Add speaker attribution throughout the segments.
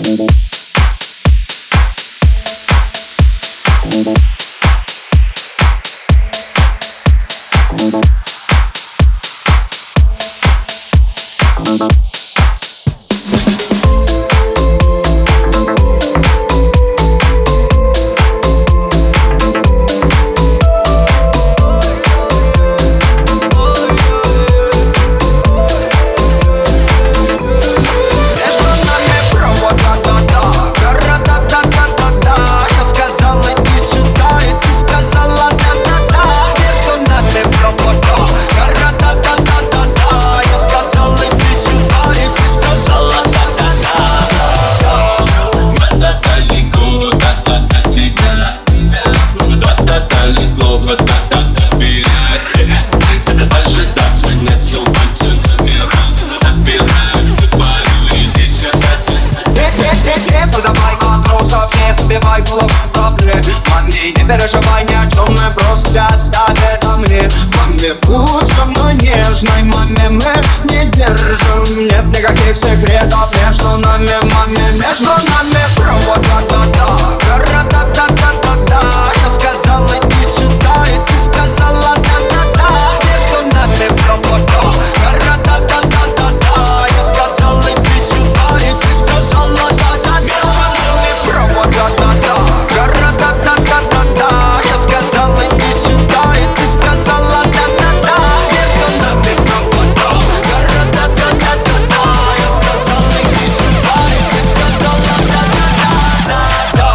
Speaker 1: Задавай вопросов, не забивай голову проблем. Маме, не переживай ни о чем, мы просто оставь это мне. Маме, будь со мной нежной, маме, мы не держим. Нет никаких секретов между нами, маме, между нами провода, да-да, гора-да-да-да-да-да. Я сказал, иди сюда, и ты сказала, да-да-да. Между нами провода, гора-да-да-да-да-да. Я сказал, иди сюда, и ты сказала, да-да-да. Да-да-да, гора-да-да-да-да-да. Я сказал, иди сюда, и ты сказала, да-да-да. Между нами провода, гора-да-да-да-да-да. Я сказал, иди сюда, и ты сказала, да-да-да-да-да.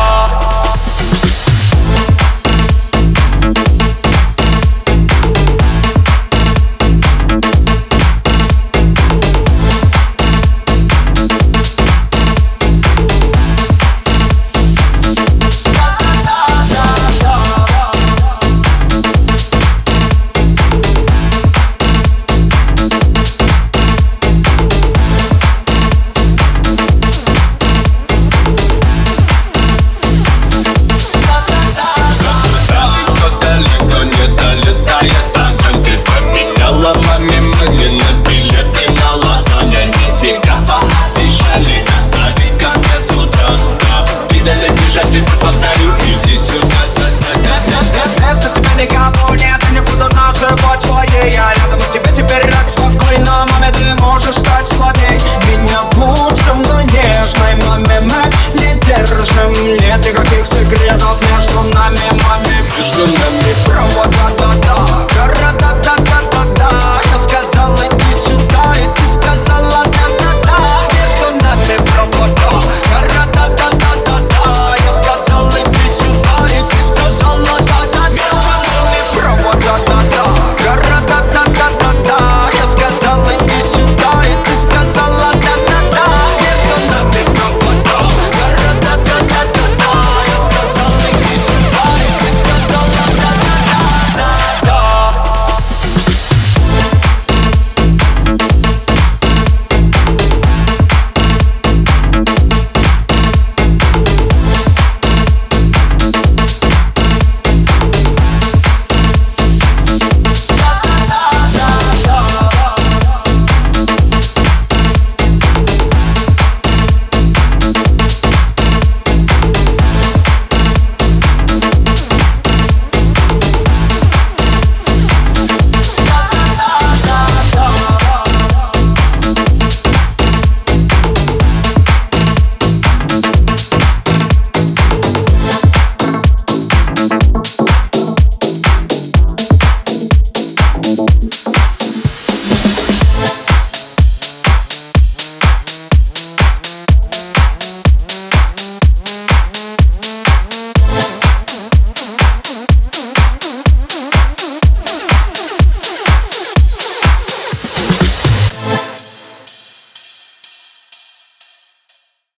Speaker 2: Маме мысленно билеты на ладонь, они тебя обещали оставить ко мне с утра. Видали бежать, теперь повторю.